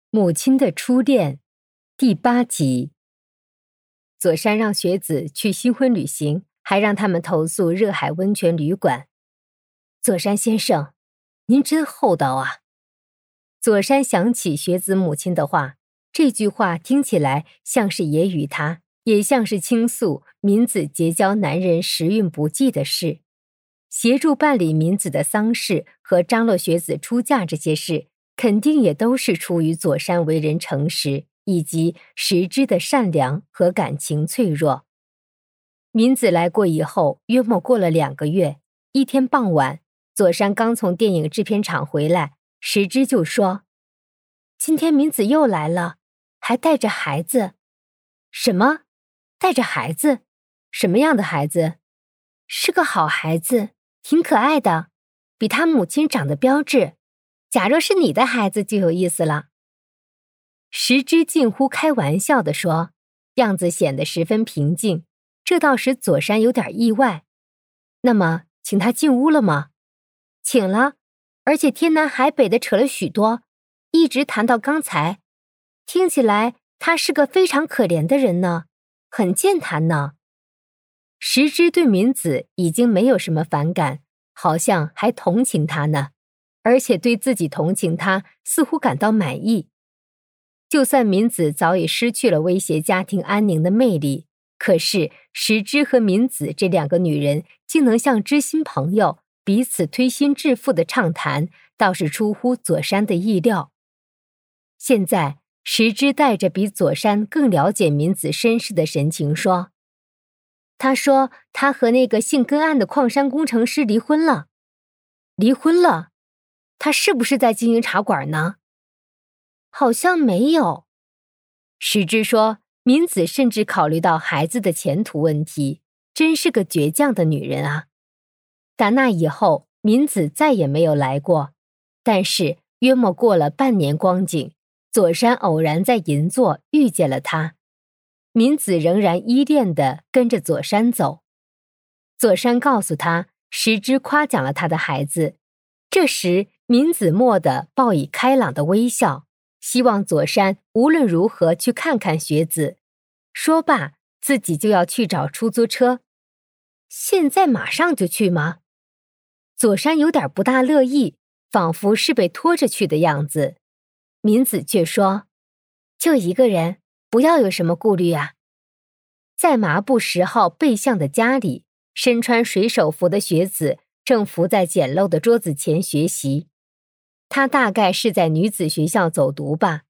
母亲的初恋第8集。佐山让学子去新婚旅行，还让他们投诉热海温泉旅馆。佐山先生，您真厚道啊。佐山想起学子母亲的话，这句话听起来像是揶揄他，也像是倾诉敏子结交男人时运不济的事。协助办理敏子的丧事和张罗学子出嫁这些事，肯定也都是出于佐山为人诚实，以及实知的善良和感情脆弱。敏子来过以后，约莫过了2个月，一天傍晚，佐山刚从电影制片厂回来，实知就说：“今天敏子又来了，还带着孩子。”“什么？带着孩子？什么样的孩子？”“是个好孩子，挺可爱的，比他母亲长得标致。假若是你的孩子就有意思了。”实知近乎开玩笑地说，样子显得十分平静，这倒使佐山有点意外。“那么，请他进屋了吗？”“请了，而且天南海北的扯了许多，一直谈到刚才。听起来他是个非常可怜的人呢，很健谈呢。”实知对敏子已经没有什么反感，好像还同情他呢，而且对自己同情他似乎感到满意。就算敏子早已失去了威胁家庭安宁的魅力，可是实知和敏子这2个女人竟能像知心朋友彼此推心置腹的畅谈，倒是出乎佐山的意料。现在实知带着比佐山更了解敏子身世的神情说：“他说他和那个姓根岸的矿山工程师离婚了。”“离婚了？他是不是在经营茶馆呢？”“好像没有。”实知说，敏子甚至考虑到孩子的前途问题，真是个倔强的女人啊。打那以后，敏子再也没有来过，但是约莫过了半年光景，佐山偶然在银座遇见了她。敏子仍然依恋地跟着佐山走。佐山告诉他，实知夸奖了他的孩子。这时敏子蓦地报以开朗的微笑，希望佐山无论如何去看看学子。说罢，自己就要去找出租车。“现在马上就去吗？”佐山有点不大乐意，仿佛是被拖着去的样子。敏子却说：“就一个人，不要有什么顾虑啊。”在麻布10号背巷的家里，身穿水手服的学子正伏在简陋的桌子前学习。她大概是在女子学校走读吧，